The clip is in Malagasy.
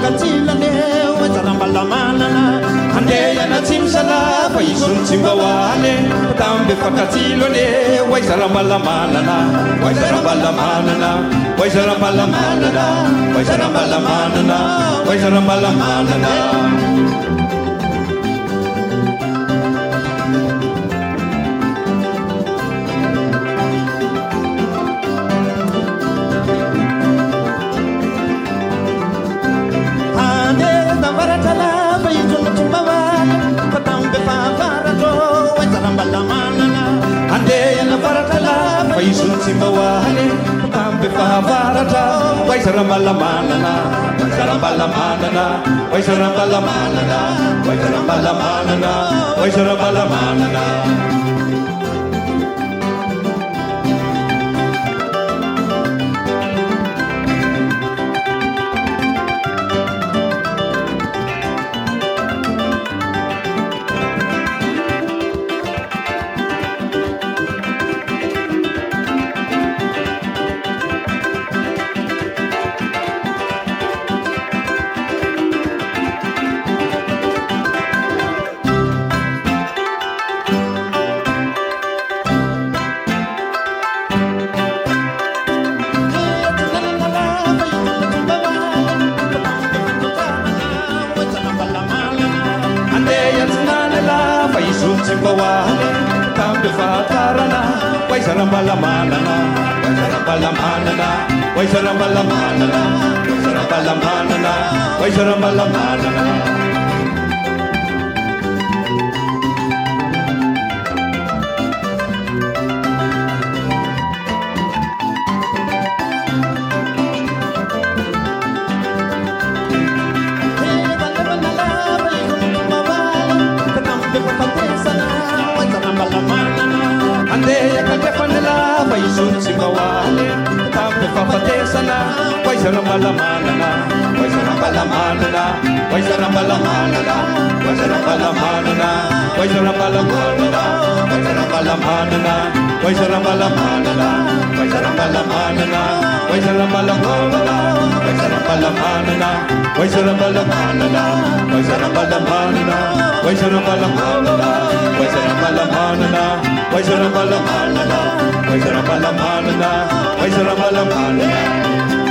fakatsilane wazarambalamanana andeyana tsimsala fa izony tsimbahoane tambe fakatsilane waizarambalamanana waizarambalamanana waizarambalamanana waizarambalamanana waizarambalamanana Simbawane, tambe favarata, waizarambalamanana, waizarambalamanana, waizarambalamanana, waizarambalamanana, waizarambalamanana. Simbawane, tambe fatarana, waizarambalamanana, waizarambalamanana, waizarambalamanana, waizarambalamanana, waizarambalamanana. Simbawane, tambe fafatesana, waizarambalamanana, waizarambalamanana, waizarambalamanana, waizarambalamanana, waizarambalamanana, waizarambalamanana, waizarambalamanana, waizarambalamanana, waizarambalamanana, waizarambalamanana, waizarambalamanana, waizarambalamanana, waizarambalamanana, waizarambalamanana, waizarambalamanana, waizarambalamanana, waizarambalamanana.